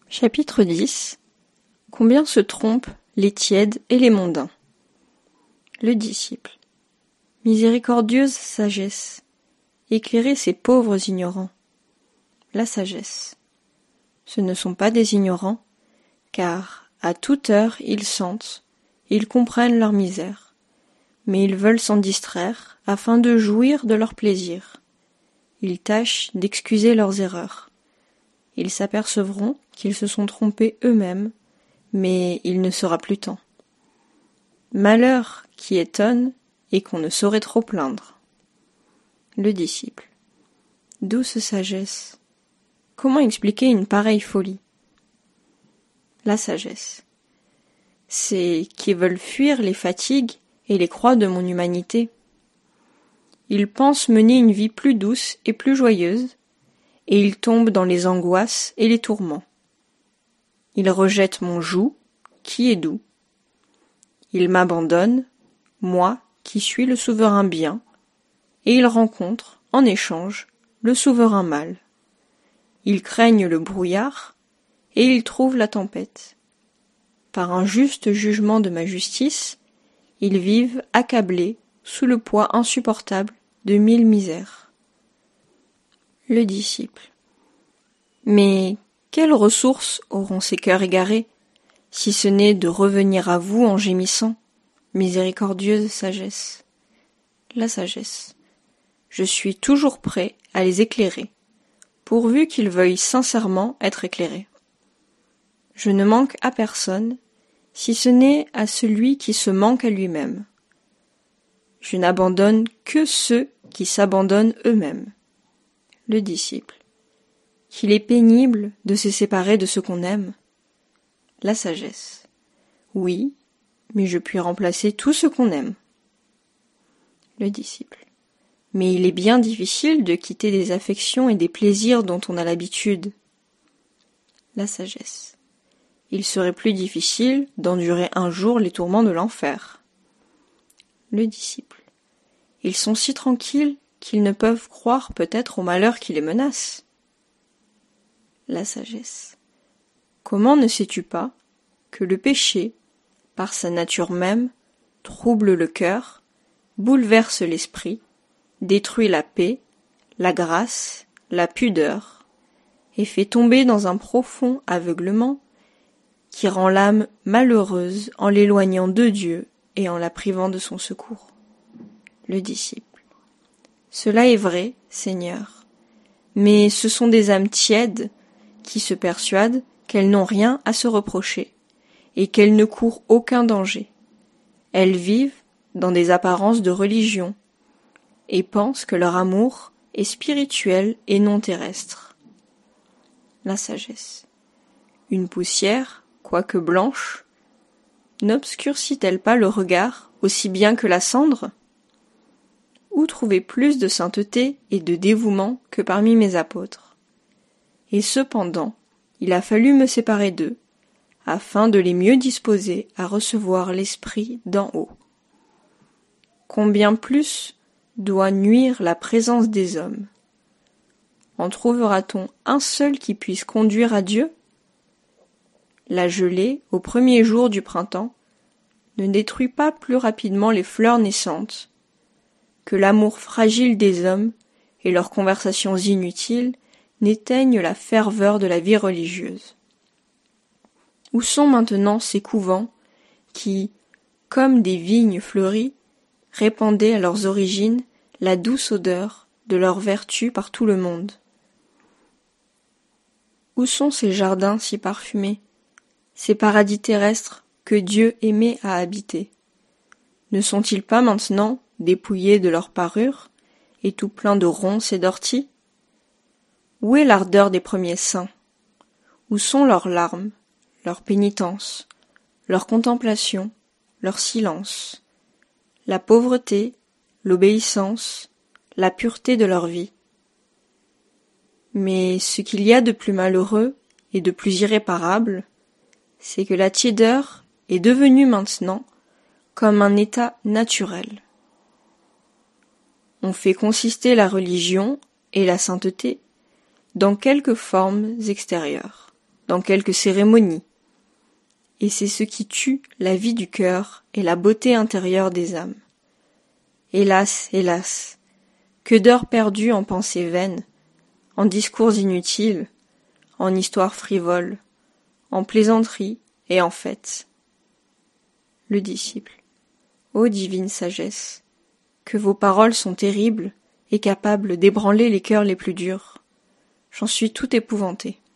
Chapitre 10. Combien se trompent les tièdes et les mondains. Le disciple. Miséricordieuse sagesse, éclairez ces pauvres ignorants. La sagesse. Ce ne sont pas des ignorants, car à toute heure ils sentent, ils comprennent leur misère, mais ils veulent s'en distraire afin de jouir de leur plaisir. Ils tâchent d'excuser leurs erreurs. Ils s'apercevront qu'ils se sont trompés eux-mêmes, mais il ne sera plus temps. Malheur qui étonne et qu'on ne saurait trop plaindre. Le disciple. Douce sagesse, comment expliquer une pareille folie? La sagesse. C'est qu'ils veulent fuir les fatigues et les croix de mon humanité. Ils pensent mener une vie plus douce et plus joyeuse, et ils tombent dans les angoisses et les tourments. Ils rejettent mon joug, qui est doux. Ils m'abandonnent, moi qui suis le souverain bien, et ils rencontrent, en échange, le souverain mal. Ils craignent le brouillard, et ils trouvent la tempête. Par un juste jugement de ma justice, ils vivent accablés sous le poids insupportable de 1000 misères. Le disciple. Mais quelles ressources auront ces cœurs égarés, si ce n'est de revenir à vous en gémissant, miséricordieuse sagesse? La sagesse. Je suis toujours prêt à les éclairer, pourvu qu'ils veuillent sincèrement être éclairés. Je ne manque à personne, si ce n'est à celui qui se manque à lui-même. Je n'abandonne que ceux qui s'abandonnent eux-mêmes. Le disciple. Qu'il est pénible de se séparer de ce qu'on aime. La sagesse. Oui, mais je puis remplacer tout ce qu'on aime. Le disciple. Mais il est bien difficile de quitter des affections et des plaisirs dont on a l'habitude. La sagesse. Il serait plus difficile d'endurer un jour les tourments de l'enfer. Le disciple. Ils sont si tranquilles qu'ils ne peuvent croire peut-être au malheur qui les menace. La sagesse. Comment ne sais-tu pas que le péché, par sa nature même, trouble le cœur, bouleverse l'esprit, détruit la paix, la grâce, la pudeur, et fait tomber dans un profond aveuglement qui rend l'âme malheureuse en l'éloignant de Dieu et en la privant de son secours. Le disciple. Cela est vrai, Seigneur, mais ce sont des âmes tièdes qui se persuadent qu'elles n'ont rien à se reprocher et qu'elles ne courent aucun danger. Elles vivent dans des apparences de religion et pensent que leur amour est spirituel et non terrestre. La sagesse. Une poussière, quoique blanche, n'obscurcit-elle pas le regard aussi bien que la cendre ? Où trouver plus de sainteté et de dévouement que parmi mes apôtres? Et cependant, il a fallu me séparer d'eux, afin de les mieux disposer à recevoir l'Esprit d'en haut. Combien plus doit nuire la présence des hommes? En trouvera-t-on un seul qui puisse conduire à Dieu? La gelée, au premier jour du printemps, ne détruit pas plus rapidement les fleurs naissantes que l'amour fragile des hommes et leurs conversations inutiles n'éteignent la ferveur de la vie religieuse. Où sont maintenant ces couvents qui, comme des vignes fleuries, répandaient à leurs origines la douce odeur de leur vertu par tout le monde? Où sont ces jardins si parfumés, ces paradis terrestres que Dieu aimait à habiter? Ne sont-ils pas maintenant dépouillés de leur parure, et tout pleins de ronces et d'orties? Où est l'ardeur des premiers saints? Où sont leurs larmes, leur pénitence, leur contemplation, leur silence, la pauvreté, l'obéissance, la pureté de leur vie? Mais ce qu'il y a de plus malheureux et de plus irréparable, c'est que la tiédeur est devenue maintenant comme un état naturel. On fait consister la religion et la sainteté dans quelques formes extérieures. dans quelque cérémonie. Et c'est ce qui tue la vie du cœur et la beauté intérieure des âmes. Hélas, hélas, que d'heures perdues en pensées vaines, en discours inutiles, en histoires frivoles, en plaisanteries et en fêtes. Le disciple. Ô divine sagesse, que vos paroles sont terribles et capables d'ébranler les cœurs les plus durs. J'en suis tout épouvanté.